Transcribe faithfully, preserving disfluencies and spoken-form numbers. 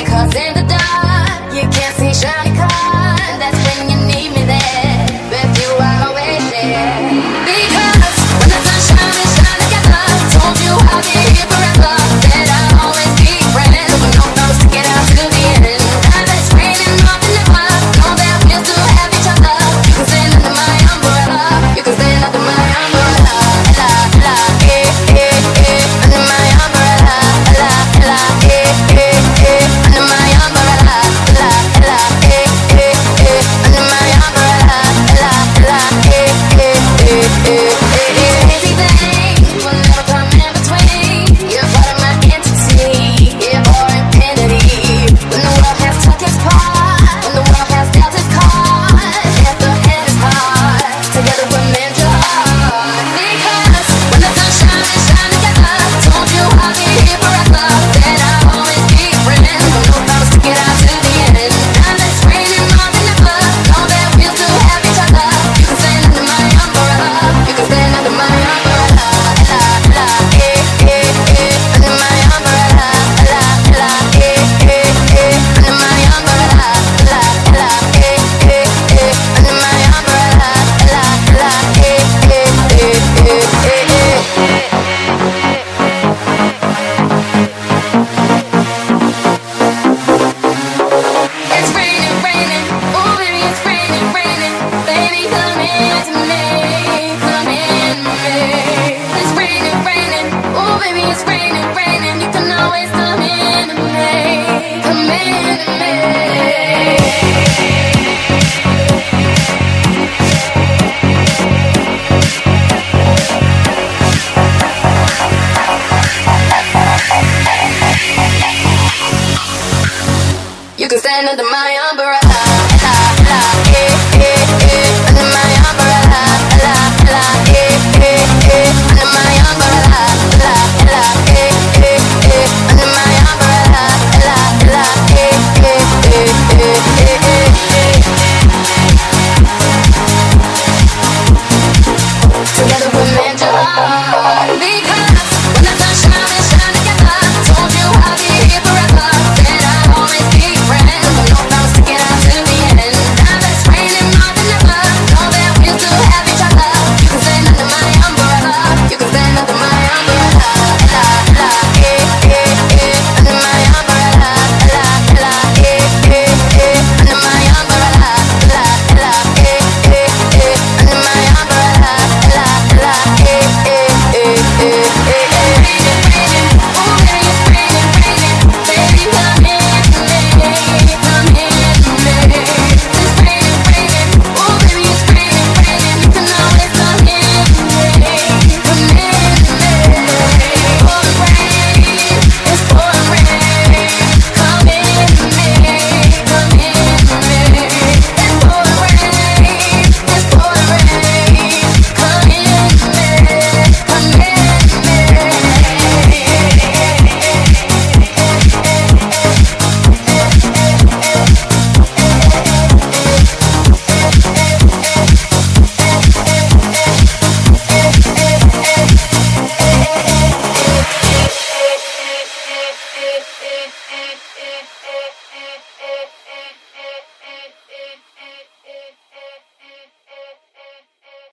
Cause in the dark, you can't see shiny cars. That's when you need me there. With you I'll always share. Because when the sun shines, we shine together. Told you I'll be here forever. Said I'll always be friends. With no close to get out to the end. Now that it's raining more than ever, know that we'll still have each other. You can stand under my umbrella. You can stand under my umbrella. Ella, ella, eh, eh, eh. Under my umbrella. Ella, ella, eh, eh, eh. Under my umbrella. Ella, ella, eh, eh, eh. Under my umbrella. Ella, ella, eh, eh, eh, eh. These crazy things will never come in between. You're part of my entity. Yeah, or infinity. When the world has took its part, when the world has dealt its cards, at the hand is hard. Together we're meant to heart. Because when the sun shines, we shine together. Told you I'll be here forever. Said I'll always be friends. With no promise to get out to the end. Now that it's raining more than ever, know that we'll still have each other. You can stand under my umbrella. You can stand under my umbrella. Ella, ella, eh, eh, eh. Under my umbrella. Ella, ella, eh, eh, eh. Under my umbrella. Ella, ella, eh, eh, eh. Under my umbrella. Ella, ella, eh, eh, eh, eh, eh, eh. It's raining, raining, oh baby, it's raining, raining. Baby, come into me, come in me. It's raining, raining, oh baby, it's raining, raining. You can always come in me, come in me. You can stand under my umbrella.